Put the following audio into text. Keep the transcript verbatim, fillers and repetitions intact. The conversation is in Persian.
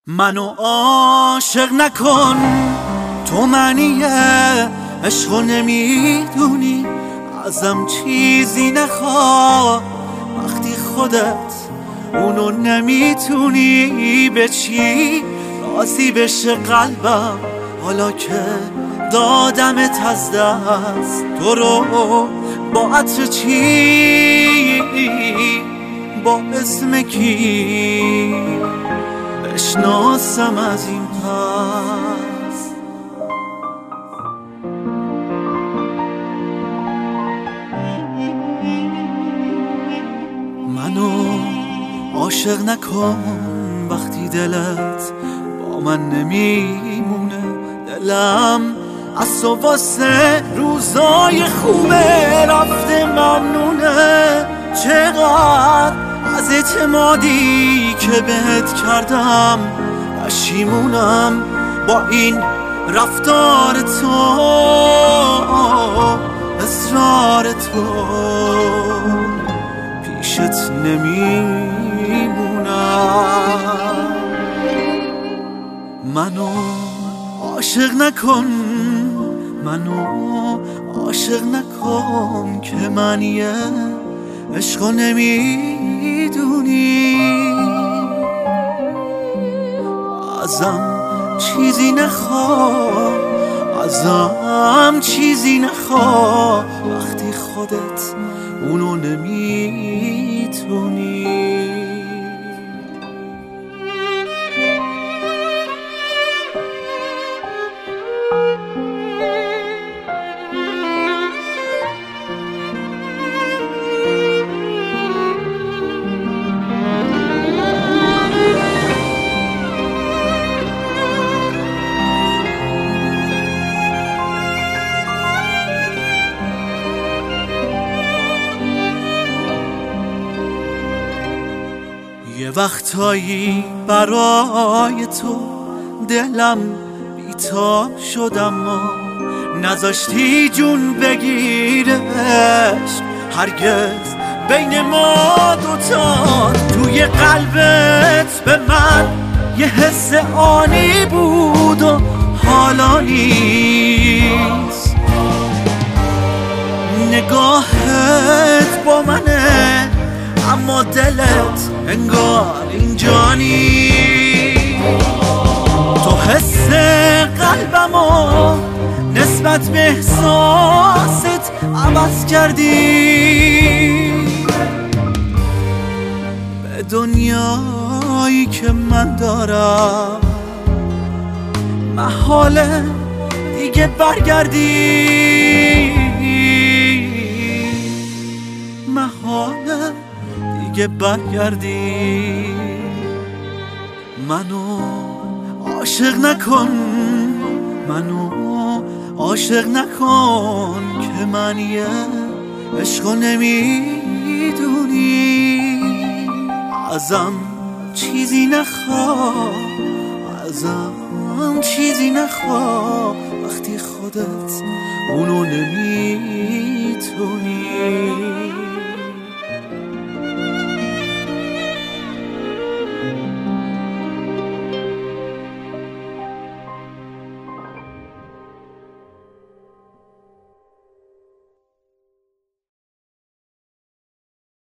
منو عاشق نکن، تو معنی عشقو نمیدونی، ازم چیزی نخوا وقتی خودت اونو نمیتونی. به چی راضی بشه قلبم حالا که دادمت از دست؟ تو رو با عطر چی، با اسم کی بشناسم از این پس؟ منو عاشق نکن وقتی دلت با من نمیمونه. دلم از تو واسه روزای خوبه رفته ممنونه. چقدر از اعتمادی که بهت کردم پشیمونم با این رفتار تو، اصرار تو، پیشت نمیمونم. منو عاشق نکن، منو عاشق نکن که منیه عشقو نمیدونی. ازم چیزی نخوا، ازم چیزی نخوا وقتی خودت اونو نمیتونی. یه وقتایی برای تو دلم بیتاب شدم، ما نذاشتی جون بگیرش هرگز بین ما دوتا. توی قلبت به من یه حس آنی بود و حالا نیست. نگاهت با منه اما دلت انگار اینجا نیست. تو حس قلبمو نسبت به احساست عوض کردی. به دنیایی که من دارم محاله دیگه برگردی، محاله دیگه برگردی. منو عاشق نکن، منو عاشق نکن که منیه عشقو نمیدونی. ازم چیزی نخوا، ازم چیزی نخوا وقتی خودت اونو نمیتونی.